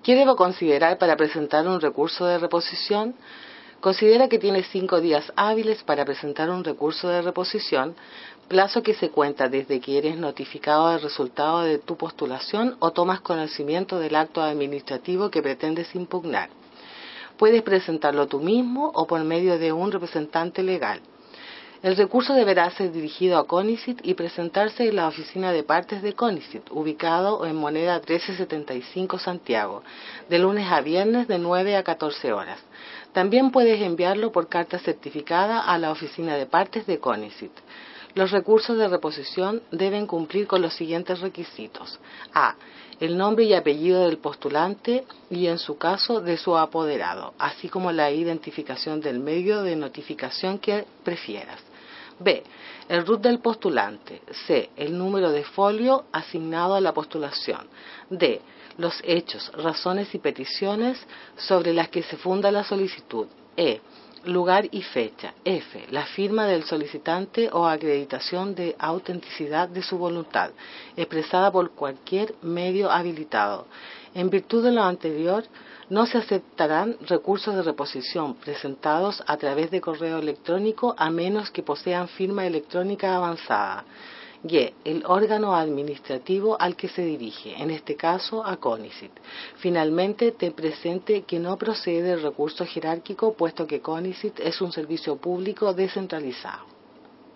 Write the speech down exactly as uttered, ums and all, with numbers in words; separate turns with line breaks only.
¿Qué debo considerar para presentar un recurso de reposición? Considera que tienes cinco días hábiles para presentar un recurso de reposición, plazo que se cuenta desde que eres notificado del resultado de tu postulación o tomas conocimiento del acto administrativo que pretendes impugnar. Puedes presentarlo tú mismo o por medio de un representante legal. El recurso deberá ser dirigido a CONICYT y presentarse en la oficina de partes de CONICYT, ubicado en Moneda trece setenta y cinco Santiago, de lunes a viernes de nueve a catorce horas. También puedes enviarlo por carta certificada a la oficina de partes de CONICYT. Los recursos de reposición deben cumplir con los siguientes requisitos. A. El nombre y apellido del postulante y, en su caso, de su apoderado, así como la identificación del medio de notificación que prefieras. B. El R U T del postulante. C. El número de folio asignado a la postulación. D. Los hechos, razones y peticiones sobre las que se funda la solicitud. E. Lugar y fecha. F. La firma del solicitante o acreditación de autenticidad de su voluntad, expresada por cualquier medio habilitado. En virtud de lo anterior, no se aceptarán recursos de reposición presentados a través de correo electrónico a menos que posean firma electrónica avanzada. Y. El órgano administrativo al que se dirige, en este caso a CONICYT. Finalmente, te presente que no procede el recurso jerárquico, puesto que CONICYT es un servicio público descentralizado.